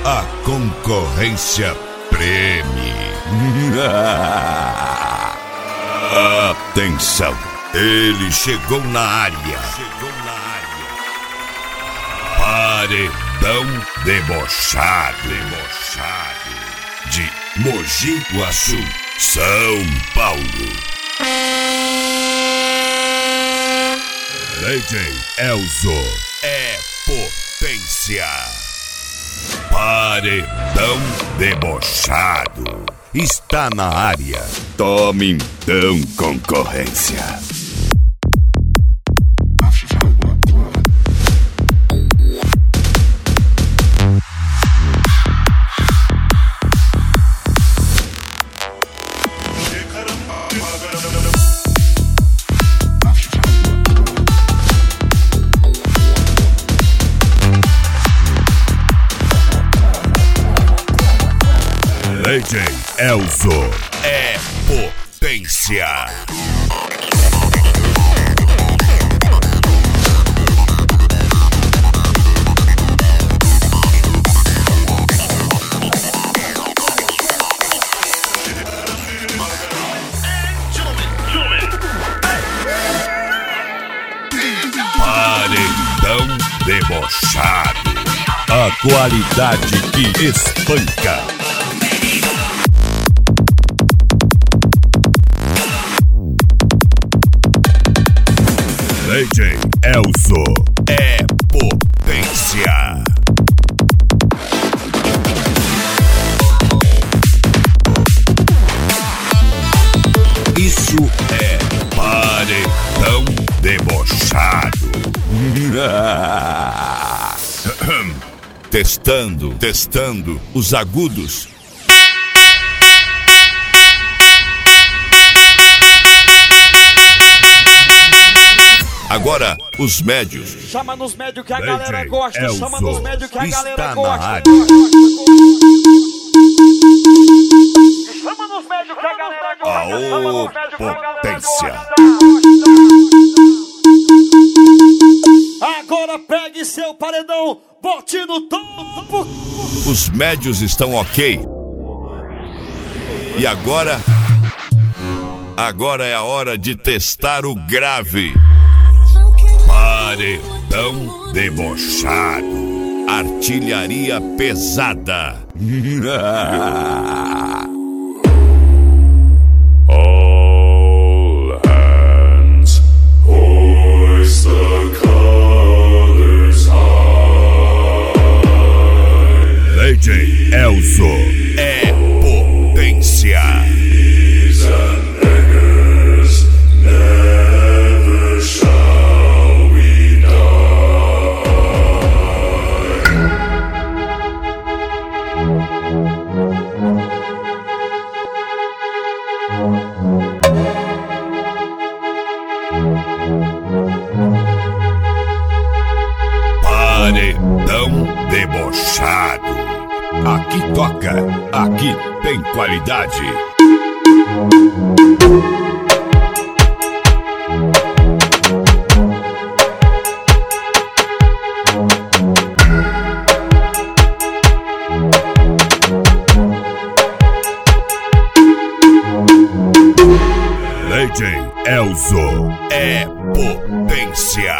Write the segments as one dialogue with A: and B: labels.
A: A concorrência preme. Atenção, ele chegou na área. Paredão debochado. De Mogi Guaçu, São Paulo. DJ Elzo é potência. Paredão debochado está na área. Tome então, concorrência. DJ Elzo é potência. Paredão debochado. A qualidade que espanca. DJ Elzo é potência. Isso é paredão debochado. Testando os agudos. Agora, os médios.
B: Chama nos médios que a galera gosta.
A: Elzo
B: Chama nos médios que a galera gosta. Chama nos médios que a galera gosta. Chama nos médios que a galera gosta. Agora pegue seu paredão, bote no topo.
A: Os médios estão ok. E agora é a hora de testar o grave. Paredão debochado. Artilharia pesada.
C: All hands, hoist the colors high.
A: DJ Elzo é potência.
C: Thieves and beggars, never shall we die.
A: Paredão debochado. Aqui toca, aqui tem qualidade. DJ Elzo é potência.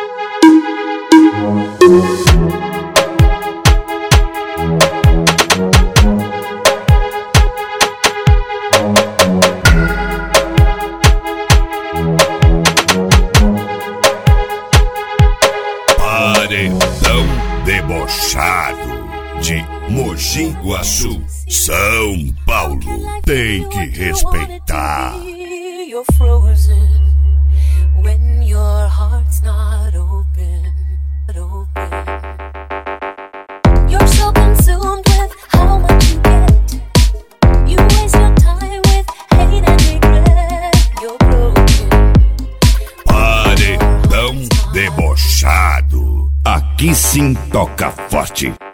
A: Paredão debochado de Mogi Guaçu, São Paulo. Tem que respeitar.
D: You're frozen when your heart's not open. You're so consumed with how much you get. You waste your time with hate and regret. You're broken.
A: Paredão debochado. Aqui sim toca forte.